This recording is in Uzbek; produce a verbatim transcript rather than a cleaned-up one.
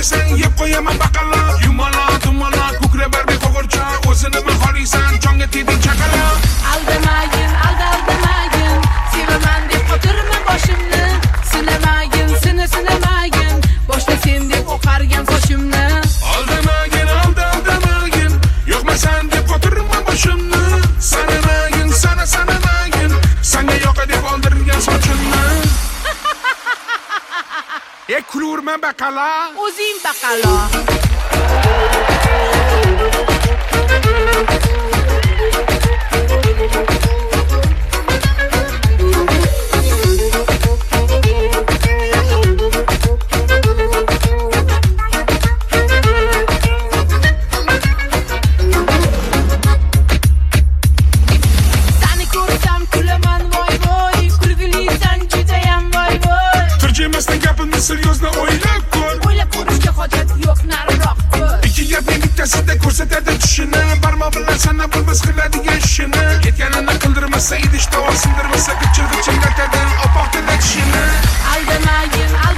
desang yeb qo'yaman baqaloq. Yumaloq dumaloq ko'kra barbi qo'g'ircha, o'zini mi xohlaysan jonga tegding chaqaloq. Aldamagin, alda aldamagin, sevaman deb qotirma boshimni. Sinamagin, sina sinamagin, boshla sen deb oqargan sochimni. Aldamagin, alda aldamagin, yo'qmasan deb qotirma boshimni. Sanamagin, sana sanamagin, senga yoqa deb oldirgan sochimni. E kulurman baqala, O'zing baqalo. Seni ko'rsam kulaman voy voy, kulgulisan judayam voy voy. Turjimasdan gapimni seryozni o'ylab ko'r. O'ylab ko'rishga hojat yo'q, nariroq ko'r. Ikki gapning bittasida ko'rsatadi tushini, barmoq bilan sanab bilmas qiladigan ishini. Ketganini qildirmasa, idish tovoq sindirmasa, g'ichir g'ichirlatadi opoqda tishini. Aldamagin,